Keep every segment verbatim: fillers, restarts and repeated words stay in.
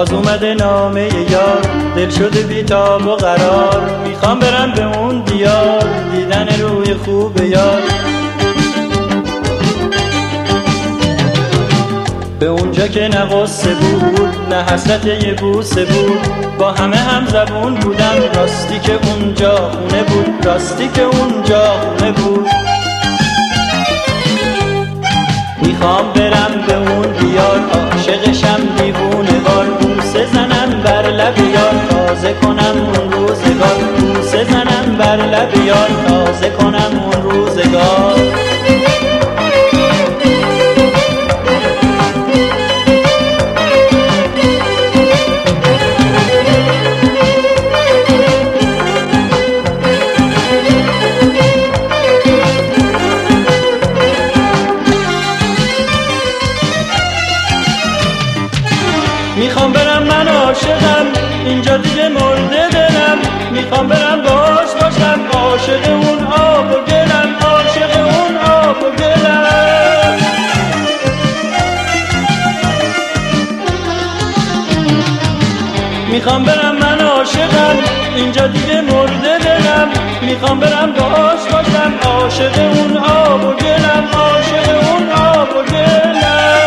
باز اومده نامه یار، دل شده بیتاب و قرار. میخوام برم به اون دیار، دیدن روی خوب یار. به اونجا که نه غصه بود نه حسرت یه بوسه بود، با همه هم زبون بودم. راستی که اونجا خونه بود، راستی که اونجا خونه بود. میخوام برم به اون دیار، عاشقشم دیوونه وار. بوسه زنم بر لب یار، تازه کنم اون روزگار. بوسه زنم بر لب یار، تازه کنم اون روزگار. میخوام برم من عاشقم، اینجا دیگه مرده دلم. میخوام برم باش باشم، عاشق اون آب و گلم. عاشق اون آب و گلم. میخوام برم من عاشقم، اینجا دیگه مرده دلم. میخوام برم باش باشم، عاشق اون آب و گلم. عاشق اون آب و گلم.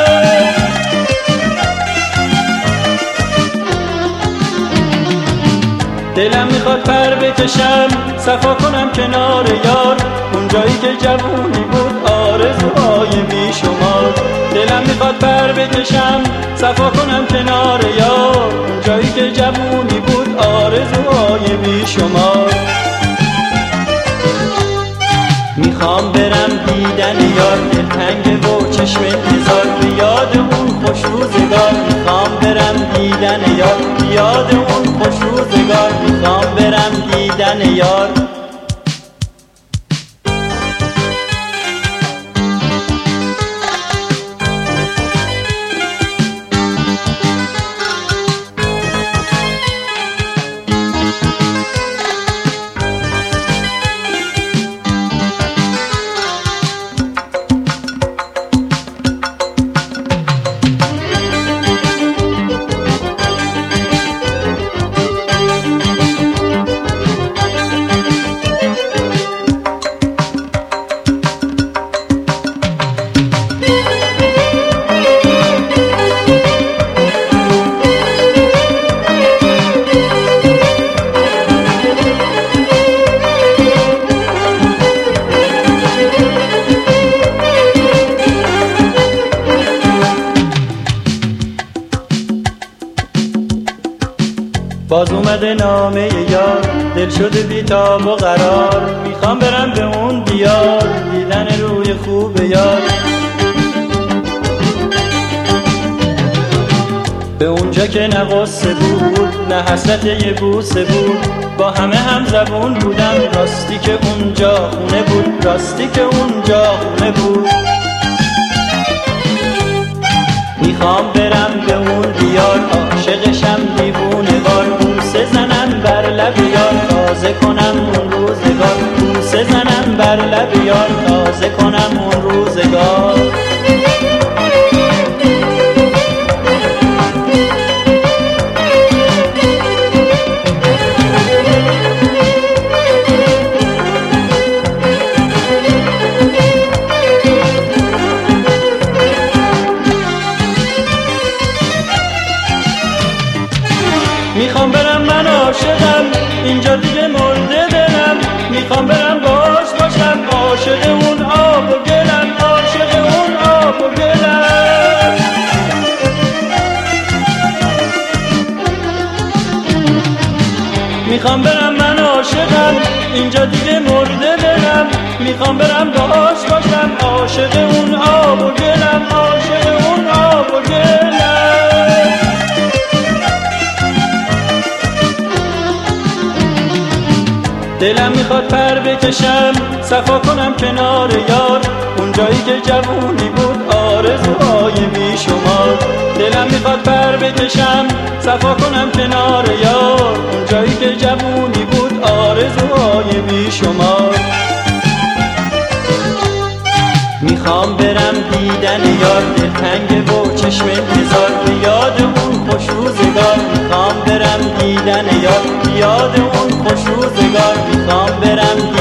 دلم میخواد پر بکشم، صفا کنم کنار یار. اون جایی که جوونی بود، آرزوهای بیشمار. دلم میخواد پر بکشم، صفا کنم کنار یار. اون جایی که جوونی بود، آرزوهای بیشمار. میخوام برم دیدن یار، دلتنگ و چشم انتظار. بیاد اون خوش روزگار، میخوام برم دیدن یار. بیاد اون خوش روزگار، میخوام برم دیدن یار. باز اومده نامه یار، دل شده بیتاب و قرار. میخوام برم به اون دیار، دیدن روی خوب یار. به اونجا که نه غصه بود نه حسرت یه بوسه بود، با همه هم زبون بودم. راستی که اونجا خونه بود، راستی که اونجا خونه بود. میخوام برم به اون دیار، عاشقشم دیوونه وار. بوسه زنم بر لب یار، تازه کنم اون روزگار. بوسه زنم بر لب یار، تازه کنم اون روزگار. میخوام برم من عاشقم، اینجا دیگه مرده دلم. میخوام برم باش باشم، عاشق اون آب و گلم. عاشق اون آب و گلم. میخوام برم من عاشقم، اینجا دیگه مرده دلم. میخوام برم باش باشم، عاشق اون آب و گلم. عاشق اون آب و گلم. دلم میخواد پر بکشم، صفا کنم کنار یار. اون جایی که جوونی بود، آرزوهای بیشمار. دلم میخواد پر بکشم، صفا کنم کنار یار. اون جایی که جوونی بود، آرزوهای بیشمار. میخوام برم دیدن دیدن یار، دلتنگ و چشم انتظار، به یاد اون خوش روزگار میخوام برم دیدن یار، به یاد اون خوش روزگار میخوام برم